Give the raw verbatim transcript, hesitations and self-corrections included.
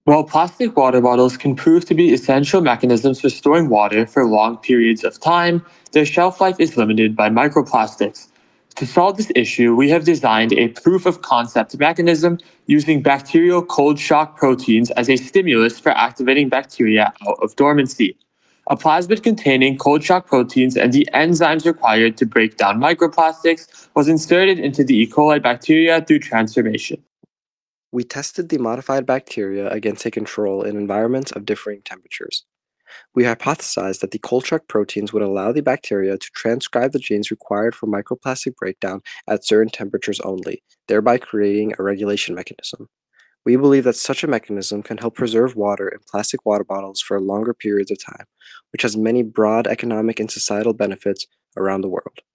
While plastic water bottles can prove to be essential mechanisms for storing water for long periods of time, their shelf life is limited by microplastics. To solve this issue, we have designed a proof of concept mechanism using bacterial cold shock proteins as a stimulus for activating bacteria out of dormancy. A plasmid containing cold shock proteins and the enzymes required to break down microplastics was inserted into the E. coli bacteria through transformation. We tested the modified bacteria against a control in environments of differing temperatures. We hypothesized that the Kolchak proteins would allow the bacteria to transcribe the genes required for microplastic breakdown at certain temperatures only, thereby creating a regulation mechanism. We believe that such a mechanism can help preserve water in plastic water bottles for longer periods of time, which has many broad economic and societal benefits around the world.